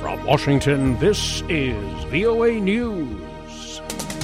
From Washington, this is VOA News.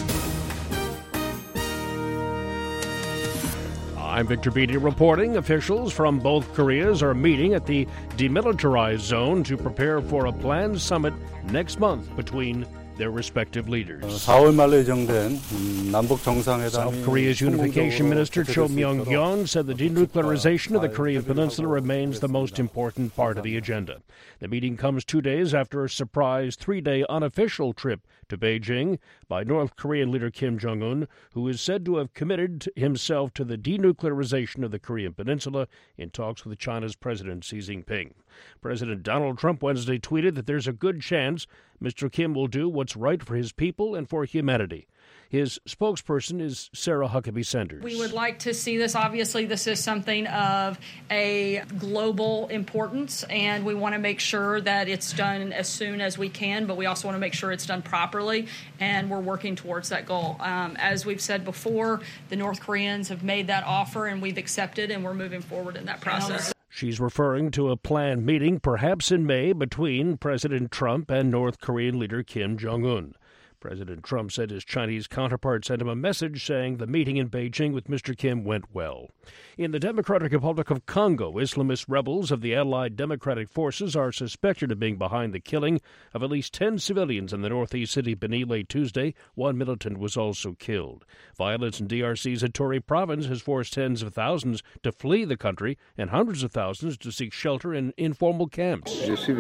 I'm Victor Beatty reporting. Officials from both Koreas are meeting at the demilitarized zone to prepare for a planned summit next month between their respective leaders. 4월 말로 예정된 남북 정상회담이 South Korea's Unification Minister Cho Myong-gyon said the denuclearization of the Korean Peninsula remains the most important part of the agenda. The meeting comes 2 days after a surprise 3-day unofficial trip to Beijing by North Korean leader Kim Jong-un, who is said to have committed himself to the denuclearization of the Korean Peninsula in talks with China's President Xi Jinping. President Donald Trump Wednesday tweeted that there's a good chance Mr. Kim will do what's right for his people and for humanity. His spokesperson is Sarah Huckabee Sanders. We would like to see this. Obviously, this is something of a global importance, and we want to make sure that it's done as soon as we can, but we also want to make sure it's done properly, and we're working towards that goal. As we've said before, the North Koreans have made that offer, and we've accepted, and we're moving forward in that process. She's referring to a planned meeting, perhaps in May, between President Trump and North Korean leader Kim Jong-un. President Trump said his Chinese counterpart sent him a message saying the meeting in Beijing with Mr. Kim went well. In the Democratic Republic of Congo, Islamist rebels of the Allied Democratic Forces are suspected of being behind the killing of at least 10 civilians in the northeast city Beni late Tuesday. One militant was also killed. Violence in DRC's Ituri province has forced tens of thousands to flee the country and hundreds of thousands to seek shelter in informal camps.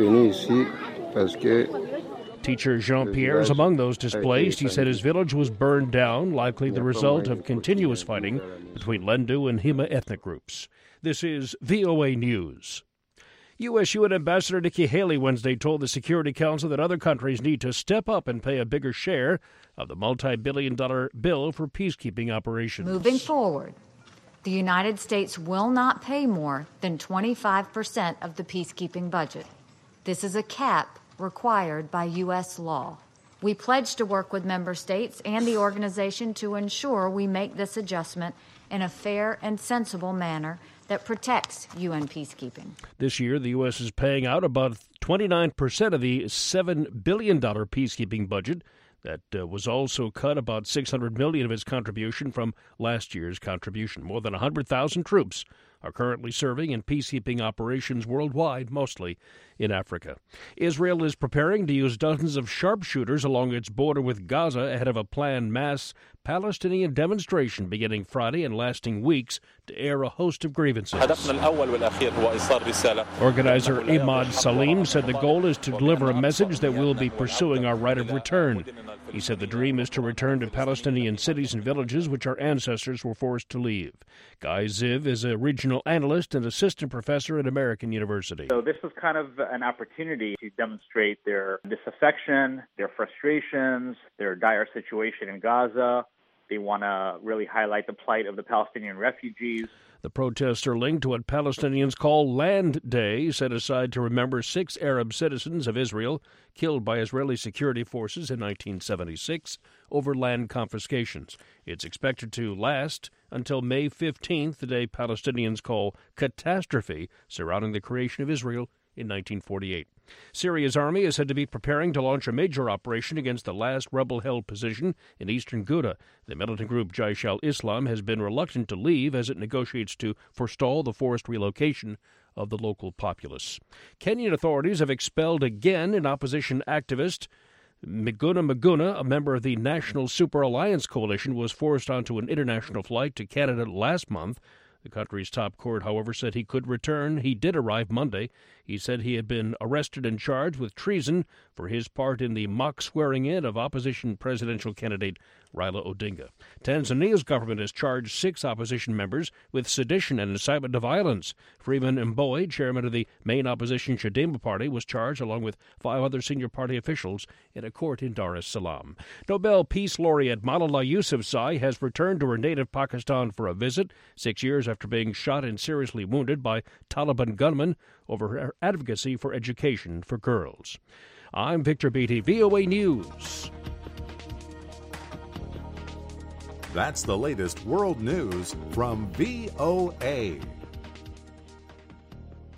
Teacher Jean-Pierre is among those displaced. He said his village was burned down, likely the result of continuous fighting between Lendu and Hima ethnic groups. This is VOA News. U.S. UN Ambassador Nikki Haley Wednesday told the Security Council that other countries need to step up and pay a bigger share of the multi-billion-dollar bill for peacekeeping operations. Moving forward, the United States will not pay more than 25% of the peacekeeping budget. This is a cap required by U.S. law. We pledge to work with member states and the organization to ensure we make this adjustment in a fair and sensible manner that protects UN peacekeeping. This year, the U.S. is paying out about 29% of the $7 billion peacekeeping budget. That was also cut about $600 million of its contribution from last year's contribution. More than 100,000 troops are currently serving in peacekeeping operations worldwide, mostly in Africa. Israel is preparing to use dozens of sharpshooters along its border with Gaza ahead of a planned mass Palestinian demonstration beginning Friday and lasting weeks to air a host of grievances. Organizer Imad Salim said the goal is to deliver a message that we'll be pursuing our right of return. He said the dream is to return to Palestinian cities and villages which our ancestors were forced to leave. Guy Ziv is a regional analyst and assistant professor at American University. So this was kind of an opportunity to demonstrate their disaffection, their frustrations, their dire situation in Gaza. They want to really highlight the plight of the Palestinian refugees. The protests are linked to what Palestinians call Land Day, set aside to remember 6 Arab citizens of Israel killed by Israeli security forces in 1976 over land confiscations. It's expected to last until May 15th, the day Palestinians call catastrophe surrounding the creation of Israel in 1948. Syria's army is said to be preparing to launch a major operation against the last rebel-held position in eastern Ghouta. The militant group Jaish al-Islam has been reluctant to leave as it negotiates to forestall the forced relocation of the local populace. Kenyan authorities have expelled again an opposition activist. Miguna, a member of the National Super Alliance Coalition, was forced onto an international flight to Canada last month. The country's top court, however, said he could return. He did arrive Monday. He said he had been arrested and charged with treason for his part in the mock swearing-in of opposition presidential candidate Raila Odinga. Tanzania's government has charged 6 opposition members with sedition and incitement to violence. Freeman Mbowe, chairman of the main opposition Chadema party, was charged along with 5 other senior party officials in a court in Dar es Salaam. Nobel Peace Laureate Malala Yousafzai has returned to her native Pakistan for a visit 6 years after being shot and seriously wounded by Taliban gunmen over her advocacy for education for girls. I'm Victor Beatty, VOA News. That's the latest world news from VOA.